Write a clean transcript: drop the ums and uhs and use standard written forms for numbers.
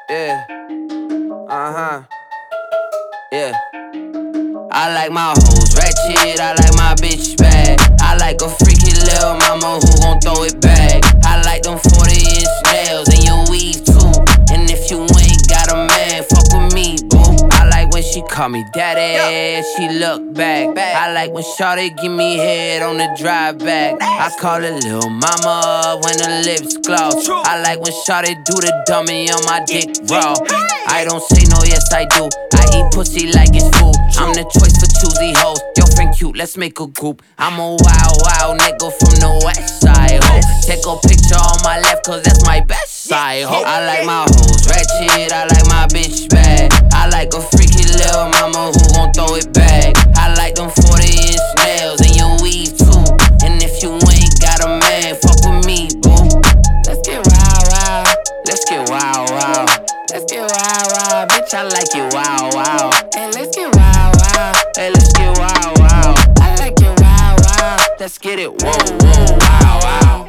Yeah. Yeah. I like my hoes ratchet, I like my bitch bad. I like a freaky little mama who gon' throw it back. I like them 40-inch nails and your weave too. And if you ain't got a man, fuck with me, boo. I like when she call me daddy, she look back. I like when shawty give me head on the drive back. I call it little mama when the lips gloss. I like when shawty do the dummy on my dick raw. I don't say no, yes I do. I eat pussy like it's food. I'm the choice for choosy hoes. Your friend cute, let's make a group. I'm a wild nigga from the west side, ho. Take a picture on my left, cause that's my best side, ho. I like my hoes ratchet, I like my bitch bad. I like a freaky little mama who gon' throw it back. I like them 40-inch nails and your weave too. And if you ain't got a man, fuck with me, boo. Let's get wild. Let's get wild. Let's get wild, bitch, I like it wild. Hey, let's get wild. Hey, let's get wild. I like it wild. Let's get it, whoa, wow.